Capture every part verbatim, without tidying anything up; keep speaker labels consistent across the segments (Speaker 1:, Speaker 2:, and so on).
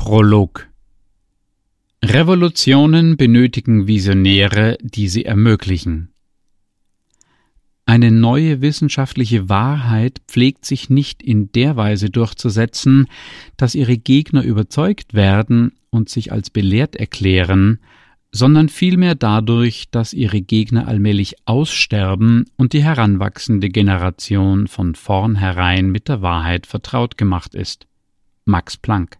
Speaker 1: Prolog. Revolutionen benötigen Visionäre, die sie ermöglichen. Eine neue wissenschaftliche Wahrheit pflegt sich nicht in der Weise durchzusetzen, dass ihre Gegner überzeugt werden und sich als belehrt erklären, sondern vielmehr dadurch, dass ihre Gegner allmählich aussterben und die heranwachsende Generation von vornherein mit der Wahrheit vertraut gemacht ist. Max Planck.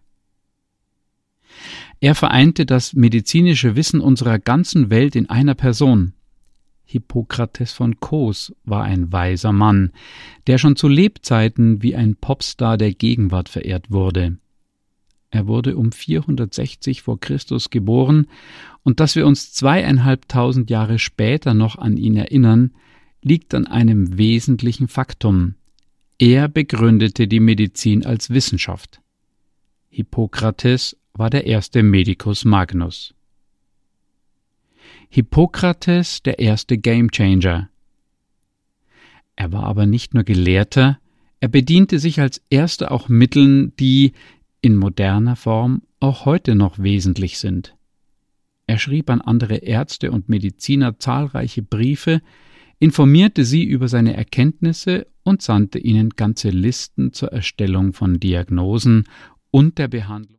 Speaker 1: Er vereinte das medizinische Wissen unserer ganzen Welt in einer Person. Hippokrates von Kos war ein weiser Mann, der schon zu Lebzeiten wie ein Popstar der Gegenwart verehrt wurde. Er wurde um vierhundertsechzig vor Christus geboren, und dass wir uns zweieinhalbtausend Jahre später noch an ihn erinnern, liegt an einem wesentlichen Faktum. Er begründete die Medizin als Wissenschaft. Hippokrates war der erste Medicus Magnus. Hippokrates der erste Gamechanger. Er war aber nicht nur Gelehrter, er bediente sich als erster auch Mitteln, die in moderner Form auch heute noch wesentlich sind. Er schrieb an andere Ärzte und Mediziner zahlreiche Briefe, informierte sie über seine Erkenntnisse und sandte ihnen ganze Listen zur Erstellung von Diagnosen und der Behandlung